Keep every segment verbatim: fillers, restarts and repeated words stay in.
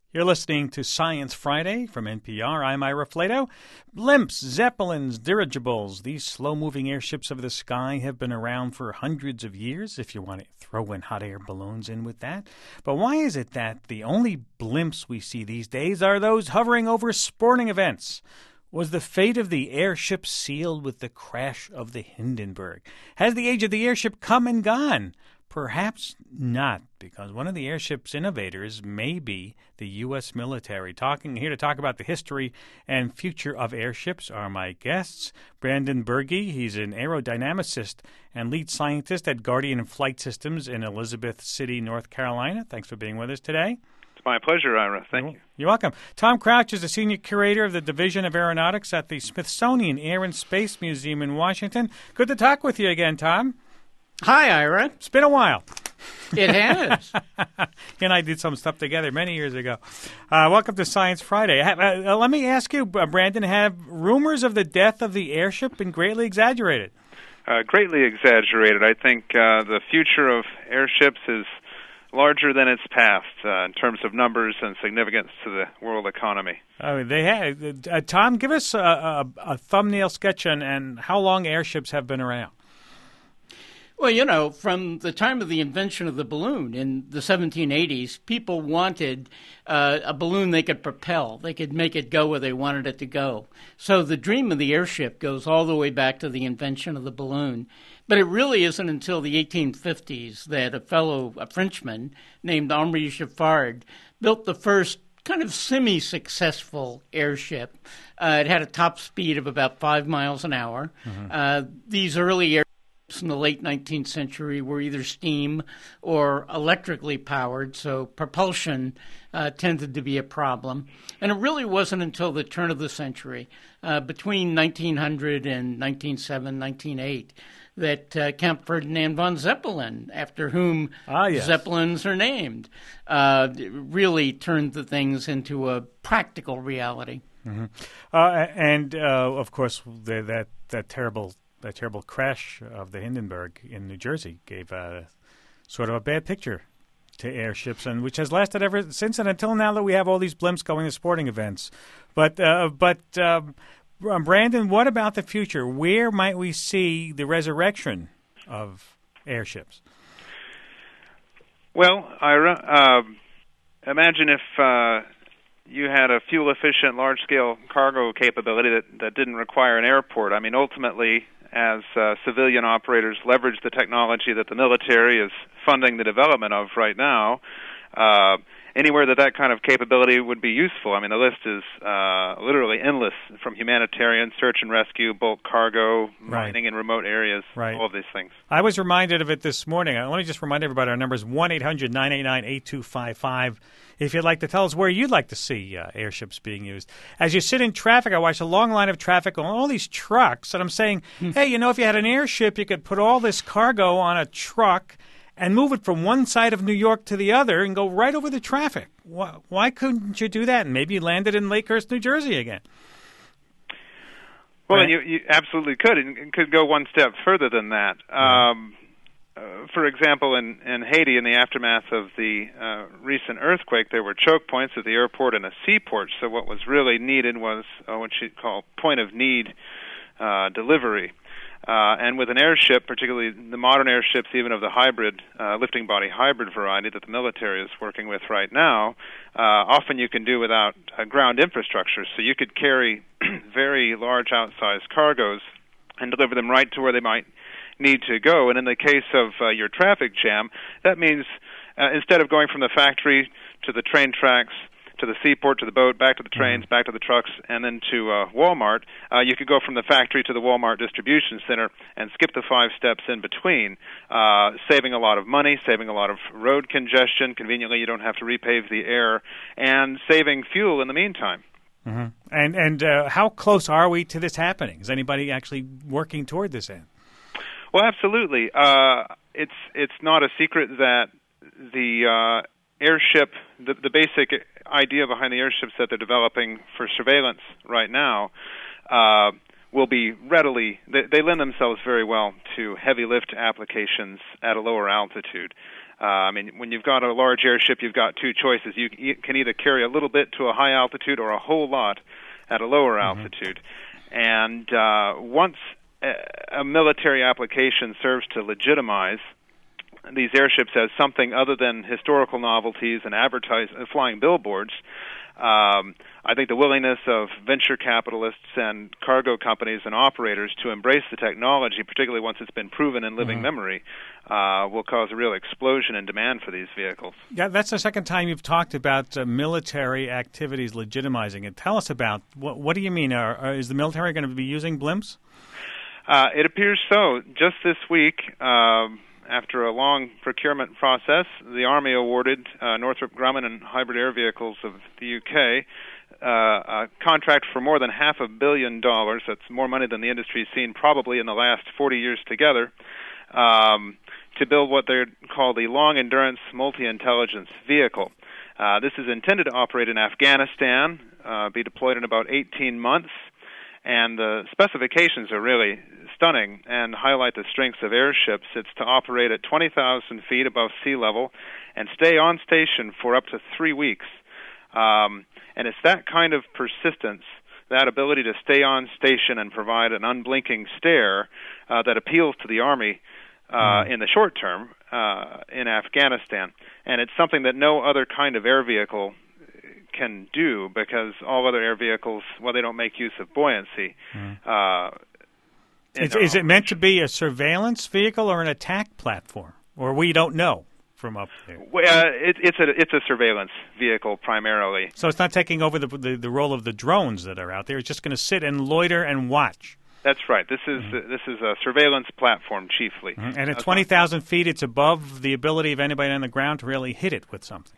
You're listening to Science Friday from N P R. I'm Ira Flato. Blimps, Zeppelins, dirigibles, these slow-moving airships of the sky have been around for hundreds of years, if you want to throw in hot air balloons in with that. But why is it that the only blimps we see these days are those hovering over sporting events? Was the fate of the airship sealed with the crash of the Hindenburg? Has the age of the airship come and gone? Perhaps not, because one of the airship's innovators may be the U S military. Talking here to talk about the history and future of airships are my guests. Brandon Berge, he's an aerodynamicist and lead scientist at Guardian Flight Systems in Elizabeth City, North Carolina. Thanks for being with us today. It's my pleasure, Ira. Thank you. You're welcome. Tom Crouch is the senior curator of the Division of Aeronautics at the Smithsonian Air and Space Museum in Washington. Good to talk with you again, Tom. Hi, Ira. It's been a while. It has. He and I did some stuff together many years ago. Uh, welcome to Science Friday. Uh, let me ask you, Brandon, have rumors of the death of the airship been greatly exaggerated? Uh, greatly exaggerated. I think uh, the future of airships is larger than its past uh, in terms of numbers and significance to the world economy. Oh, they have. Uh, Tom, give us a, a, a thumbnail sketch on, on how long airships have been around. Well, you know, from the time of the invention of the balloon in the seventeen eighties, people wanted uh, a balloon they could propel. They could make it go where they wanted it to go. So the dream of the airship goes all the way back to the invention of the balloon. But it really isn't until the eighteen fifties that a fellow, a Frenchman named Henri Giffard, built the first kind of semi-successful airship. Uh, it had a top speed of about five miles an hour. Mm-hmm. Uh, these early airships in the late nineteenth century were either steam or electrically powered, so propulsion uh, tended to be a problem. And it really wasn't until the turn of the century, uh, between nineteen hundred and nineteen oh seven, nineteen oh eight, that uh, Count Ferdinand von Zeppelin, after whom ah, yes. Zeppelins are named, uh, really turned the things into a practical reality. Mm-hmm. Uh, and, uh, of course, the, that, that terrible That terrible crash of the Hindenburg in New Jersey gave uh, sort of a bad picture to airships, and which has lasted ever since and until now that we have all these blimps going to sporting events. But, uh, but um, Brandon, what about the future? Where might we see the resurrection of airships? Well, Ira, uh, imagine if uh, you had a fuel-efficient, large-scale cargo capability that, that didn't require an airport. I mean, ultimately, as uh, civilian operators leverage the technology that the military is funding the development of right now, uh, anywhere that that kind of capability would be useful. I mean, the list is uh, literally endless, from humanitarian, search and rescue, bulk cargo, mining right. in remote areas, right. all of these things. I was reminded of it this morning. I want to just remind everybody our number is one eight hundred nine eight nine eight two five five. If you'd like to tell us where you'd like to see uh, airships being used. As you sit in traffic, I watch a long line of traffic on all these trucks, and I'm saying, hey, you know, if you had an airship, you could put all this cargo on a truck and move it from one side of New York to the other and go right over the traffic. Why, why couldn't you do that? And maybe you landed in Lakehurst, New Jersey again. Well, right? you, you absolutely could, and could go one step further than that. Right. Um, Uh, for example, in, in Haiti, in the aftermath of the uh, recent earthquake, there were choke points at the airport and a seaport. So what was really needed was uh, what you'd call point-of-need uh, delivery. Uh, and with an airship, particularly the modern airships, even of the hybrid, uh, lifting body hybrid variety that the military is working with right now, uh, often you can do without uh, ground infrastructure. So you could carry very large outsized cargoes and deliver them right to where they might need to go. And in the case of uh, your traffic jam, that means uh, instead of going from the factory to the train tracks, to the seaport, to the boat, back to the trains, back to the trucks, and then to uh, Walmart, uh, you could go from the factory to the Walmart distribution center and skip the five steps in between, uh, saving a lot of money, saving a lot of road congestion. Conveniently, you don't have to repave the air, and saving fuel in the meantime. Mm-hmm. And, and uh, how close are we to this happening? Is anybody actually working toward this end? Well, absolutely. Uh, it's it's not a secret that the uh, airship, the, the basic idea behind the airships that they're developing for surveillance right now, uh, will be readily, they, they lend themselves very well to heavy lift applications at a lower altitude. Uh, I mean, when you've got a large airship, you've got two choices. You, you can either carry a little bit to a high altitude or a whole lot at a lower mm-hmm. altitude. And uh, once a, a military application serves to legitimize these airships as something other than historical novelties and advertise uh, flying billboards, um, I think the willingness of venture capitalists and cargo companies and operators to embrace the technology, particularly once it's been proven in living mm-hmm. memory, uh, will cause a real explosion in demand for these vehicles. Yeah, that's the second time you've talked about uh, military activities legitimizing it. Tell us about, what, what do you mean? Are, are, is the military going to be using blimps? Uh, it appears so. Just this week, um, after a long procurement process, the Army awarded uh, Northrop Grumman and Hybrid Air Vehicles of the U K uh, a contract for more than half a billion dollars. That's more money than the industry's seen probably in the last forty years together, um, to build what they call the Long Endurance Multi-Intelligence Vehicle. Uh, this is intended to operate in Afghanistan, uh, be deployed in about eighteen months, and the specifications are really stunning and highlight the strengths of airships. It's to operate at twenty thousand feet above sea level and stay on station for up to three weeks. Um, and it's that kind of persistence, that ability to stay on station and provide an unblinking stare, uh, that appeals to the Army uh, mm. in the short term uh, in Afghanistan. And it's something that no other kind of air vehicle can do, because all other air vehicles, well, they don't make use of buoyancy. Mm. Uh, is, is it meant to be a surveillance vehicle or an attack platform? Or we don't know from up there? Well, uh, it, it's, a, it's a surveillance vehicle primarily. So it's not taking over the, the, the role of the drones that are out there. It's just going to sit and loiter and watch. That's right. This is mm-hmm. uh, this is a surveillance platform chiefly. Mm-hmm. And at twenty thousand feet, it's above the ability of anybody on the ground to really hit it with something.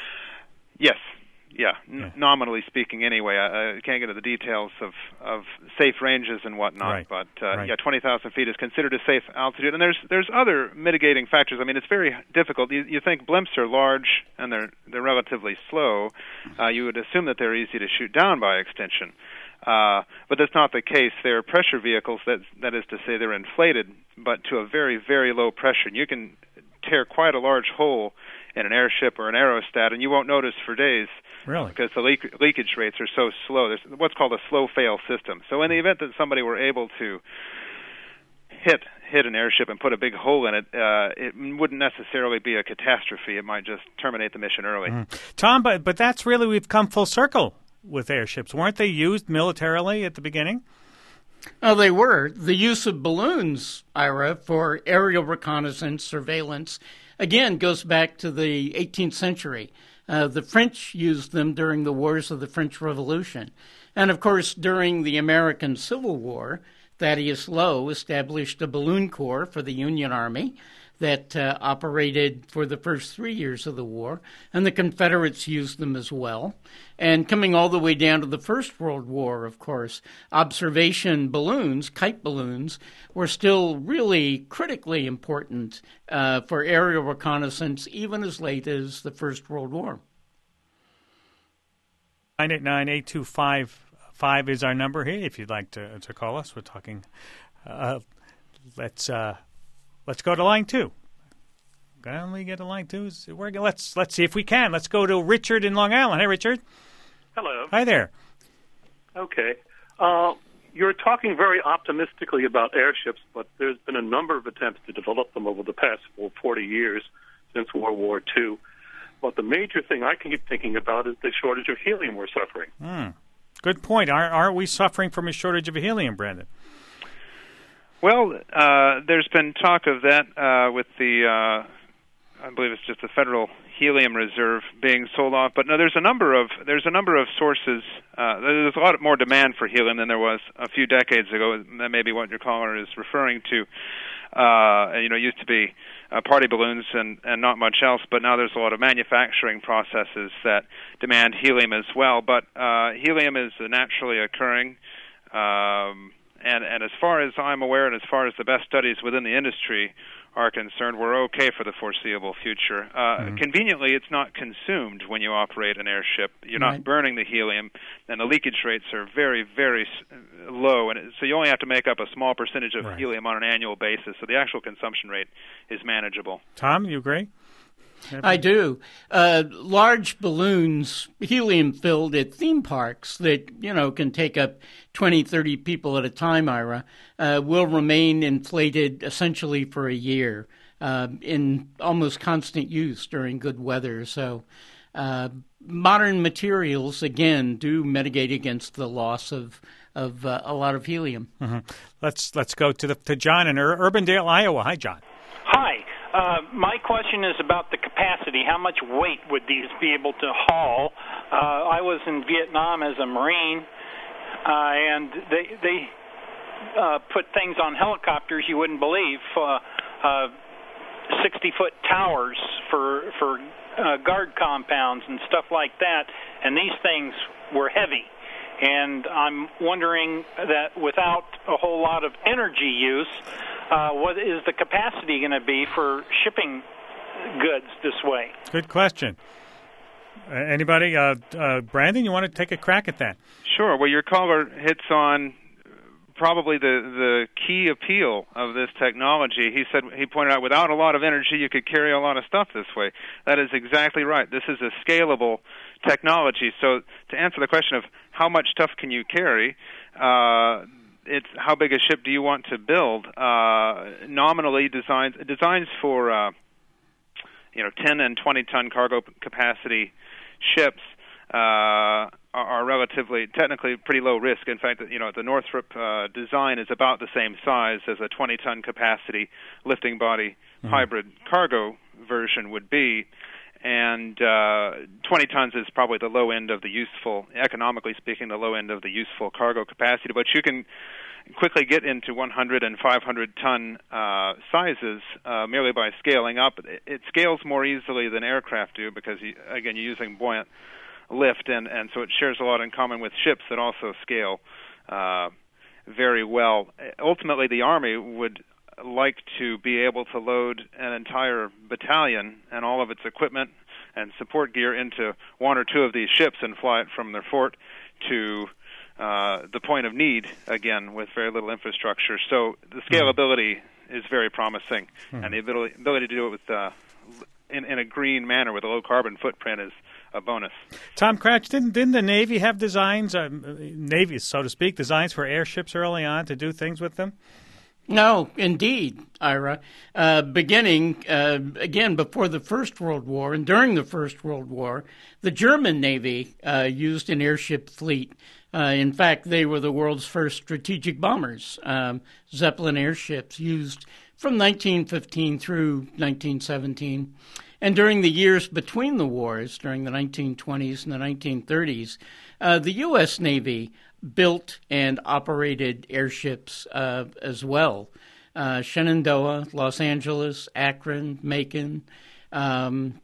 Yes. Yeah, n- yeah, nominally speaking anyway. I, I can't get into the details of, of safe ranges and whatnot, right. but uh, right. yeah, twenty thousand feet is considered a safe altitude. And there's there's other mitigating factors. I mean, it's very difficult. You, you think blimps are large and they're they're relatively slow. Uh, you would assume that they're easy to shoot down by extension. Uh, but that's not the case. They're pressure vehicles, that that is to say they're inflated, but to a very, very low pressure. And you can tear quite a large hole in an airship or an aerostat, and you won't notice for days. Really? Because the leak, leakage rates are so slow. There's what's called a slow fail system. So in the event that somebody were able to hit hit an airship and put a big hole in it, uh, it wouldn't necessarily be a catastrophe. It might just terminate the mission early. Mm-hmm. Tom, but, but that's really, we've come full circle with airships. Weren't they used militarily at the beginning? Oh, they were. The use of balloons, Ira, for aerial reconnaissance, surveillance, again, goes back to the eighteenth century. Uh, the French used them during the wars of the French Revolution. And, of course, during the American Civil War, Thaddeus Lowe established a balloon corps for the Union Army that uh, operated for the first three years of the war, and the Confederates used them as well. And coming all the way down to the First World War, of course, observation balloons, kite balloons, were still really critically important uh, for aerial reconnaissance, even as late as the First World War. nine eight nine, eight two five five is our number here if you'd like to, to call us. We're talking. Uh, let's... Uh, Let's go to line two. Can we get a line two? We're, let's let's see if we can. Let's go to Richard in Long Island. Hey, Richard. Hello. Hi there. Okay. Uh, you're talking very optimistically about airships, but there's been a number of attempts to develop them over the past forty years since World War Two. But the major thing I keep thinking about is the shortage of helium we're suffering. Hmm. Good point. Aren't, aren't we suffering from a shortage of helium, Brandon? Well, uh, there's been talk of that uh, with the, uh, I believe it's just the Federal Helium Reserve being sold off. But no, there's a number of there's a number of sources. Uh, there's a lot more demand for helium than there was a few decades ago. That may be what your caller is referring to. Uh, you know, it used to be uh, party balloons and, and not much else, but now there's a lot of manufacturing processes that demand helium as well. But uh, helium is naturally occurring. Um, And, and as far as I'm aware, and as far as the best studies within the industry are concerned, we're okay for the foreseeable future. Uh, mm-hmm. Conveniently, it's not consumed when you operate an airship. You're right. not burning the helium, and the leakage rates are very, very low. And so you only have to make up a small percentage of right. helium on an annual basis, so the actual consumption rate is manageable. Tom, you agree? I do. Uh, large balloons, helium-filled at theme parks that, you know, can take up twenty, thirty people at a time, Ira, uh, will remain inflated essentially for a year uh, in almost constant use during good weather. So uh, modern materials, again, do mitigate against the loss of of uh, a lot of helium. Mm-hmm. Let's let's go to the to John in Ur- Urbandale, Iowa. Hi, John. Hi. Uh, my question is about the capacity. How much weight would these be able to haul? Uh, I was in Vietnam as a Marine, uh, and they they uh, put things on helicopters you wouldn't believe. Uh, uh, sixty-foot towers for for uh, guard compounds and stuff like that, and these things were heavy. And I'm wondering that without a whole lot of energy use, uh, what is the capacity going to be for shipping goods this way? Good question. Uh, anybody? Uh, uh, Brandon, you want to take a crack at that? Sure. Well, your caller hits on probably the, the key appeal of this technology. He said he pointed out without a lot of energy, you could carry a lot of stuff this way. That is exactly right. This is a scalable technology. So to answer the question of how much stuff can you carry, uh, it's how big a ship do you want to build? Uh, nominally, designs designs for uh, you know ten and twenty ton cargo capacity ships uh, are, are relatively technically pretty low risk. In fact, you know the Northrop uh, design is about the same size as a twenty ton capacity lifting body mm-hmm. hybrid cargo version would be. And uh, twenty tons is probably the low end of the useful, economically speaking, the low end of the useful cargo capacity. But you can quickly get into one hundred and five hundred ton uh, sizes uh, merely by scaling up. It, it scales more easily than aircraft do because, you, again, you're using buoyant lift, and, and so it shares a lot in common with ships that also scale uh, very well. Ultimately, the Army would like to be able to load an entire battalion and all of its equipment and support gear into one or two of these ships and fly it from their fort to uh, the point of need, again, with very little infrastructure. So the scalability mm-hmm. is very promising, mm-hmm. and the ability, ability to do it with uh, in, in a green manner with a low carbon footprint is a bonus. Tom Crouch, didn't, didn't the Navy have designs, uh, Navy, so to speak, designs for airships early on to do things with them? No, indeed, Ira. Uh, beginning, uh, again, before the First World War and during the First World War, the German Navy uh, used an airship fleet. Uh, in fact, they were the world's first strategic bombers, um, Zeppelin airships used from nineteen fifteen through nineteen seventeen. And during the years between the wars, during the nineteen twenties and the nineteen thirties, uh, the U S Navy built and operated airships uh, as well. Uh, Shenandoah, Los Angeles, Akron, Macon. Um,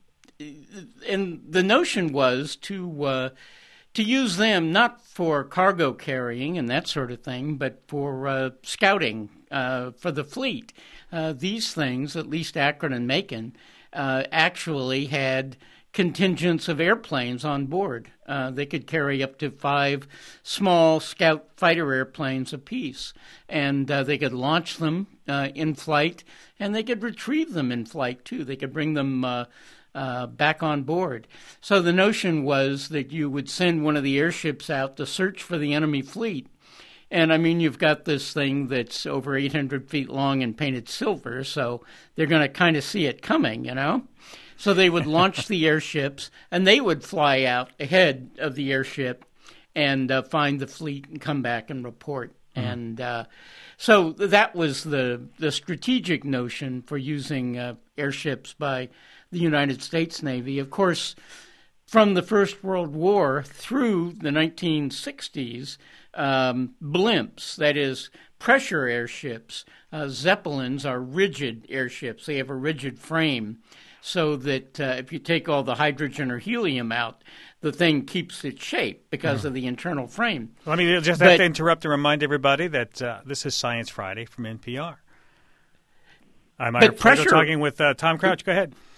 and the notion was to uh, to use them not for cargo carrying and that sort of thing, but for uh, scouting uh, for the fleet. Uh, these things, at least Akron and Macon, uh, actually had contingents of airplanes on board. Uh, they could carry up to five small scout fighter airplanes apiece, and uh, they could launch them uh, in flight, and they could retrieve them in flight, too. They could bring them uh, uh, back on board. So the notion was that you would send one of the airships out to search for the enemy fleet. And, I mean, you've got this thing that's over eight hundred feet long and painted silver, so they're going to kind of see it coming, you know? So they would launch the airships, and they would fly out ahead of the airship and uh, find the fleet and come back and report. Mm-hmm. And uh, so that was the, the strategic notion for using uh, airships by the United States Navy. Of course, from the First World War through the nineteen sixties, um, blimps, that is, pressure airships, uh, Zeppelins are rigid airships. They have a rigid frame, so that uh, if you take all the hydrogen or helium out, the thing keeps its shape because mm. of the internal frame. Let me just but, have to interrupt and remind everybody that uh, this is Science Friday from N P R. I'm Ira Flatow talking with uh, Tom Crouch. Go ahead.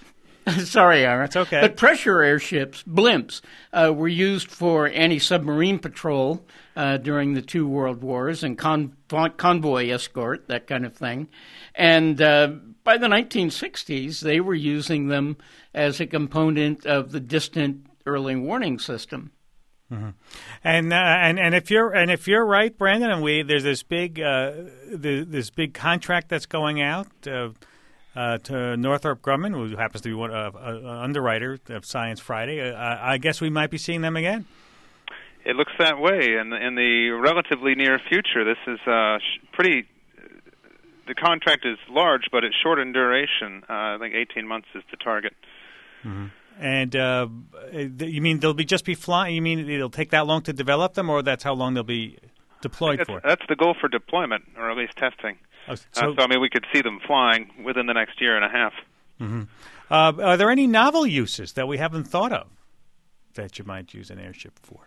Sorry, Ira. That's okay. But pressure airships, blimps, uh, were used for anti-submarine patrol uh, during the two world wars and con- convoy escort, that kind of thing. And uh, by the nineteen sixties, they were using them as a component of the distant early warning system. Mm-hmm. And uh, and and if you're and if you're right, Brandon, and we there's this big uh, the, this big contract that's going out uh, uh, to Northrop Grumman, who happens to be one uh, uh, underwriter of Science Friday. Uh, I guess we might be seeing them again. It looks that way, and in the relatively near future, this is uh, pretty. The contract is large, but it's short in duration. Uh, I think eighteen months is the target. Mm-hmm. And uh, you mean they'll be just be flying? You mean it'll take that long to develop them, or that's how long they'll be deployed that's, for? That's the goal for deployment, or at least testing. Oh, so, uh, so I mean, we could see them flying within the next year and a half. Mm-hmm. Uh, are there any novel uses that we haven't thought of that you might use an airship for?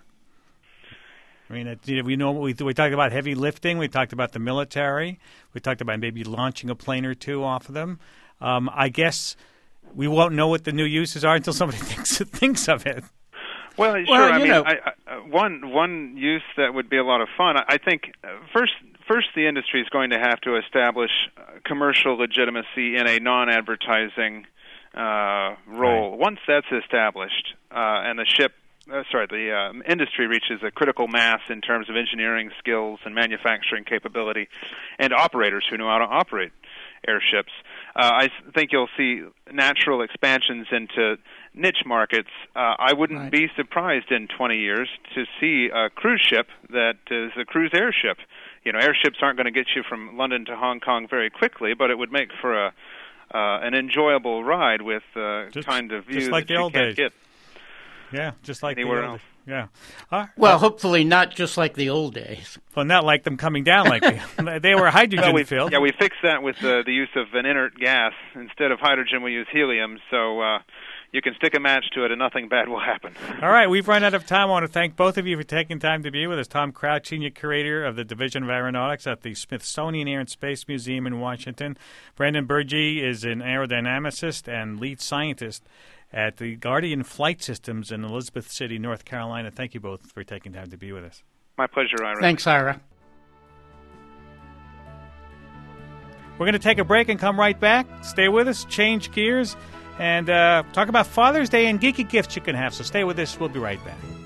I mean, you know, we know we we talked about heavy lifting. We talked about the military. We talked about maybe launching a plane or two off of them. Um, I guess we won't know what the new uses are until somebody thinks thinks of it. Well, sure. Well, I mean, know. I, I, one one use that would be a lot of fun. I, I think uh, first first the industry is going to have to establish uh, commercial legitimacy in a non-advertising uh, role. Right. Once that's established, uh, and the ship. Uh, sorry, the um, industry reaches a critical mass in terms of engineering skills and manufacturing capability and operators who know how to operate airships. Uh, I think you'll see natural expansions into niche markets. Uh, I wouldn't right. be surprised in twenty years to see a cruise ship that is a cruise airship. You know, airships aren't going to get you from London to Hong Kong very quickly, but it would make for a uh, an enjoyable ride with uh, just, kind of view like that you can't days. get. Yeah, just like anywhere the old, else. Yeah. Uh, well, uh, hopefully not just like the old days. Well, not like them coming down like the, they were hydrogen well, filled. Yeah, we fixed that with uh, the use of an inert gas. Instead of hydrogen, we use helium. So uh, you can stick a match to it and nothing bad will happen. All right, we've run out of time. I want to thank both of you for taking time to be with us. Tom Crouch, Senior Curator of the Division of Aeronautics at the Smithsonian Air and Space Museum in Washington. Brandon Burgee is an aerodynamicist and lead scientist at the Guardian Flight Systems in Elizabeth City, North Carolina. Thank you both for taking time to be with us. My pleasure, Ira. Thanks, Ira. We're going to take a break and come right back. Stay with us, change gears, and uh, talk about Father's Day and geeky gifts you can have. So stay with us. We'll be right back.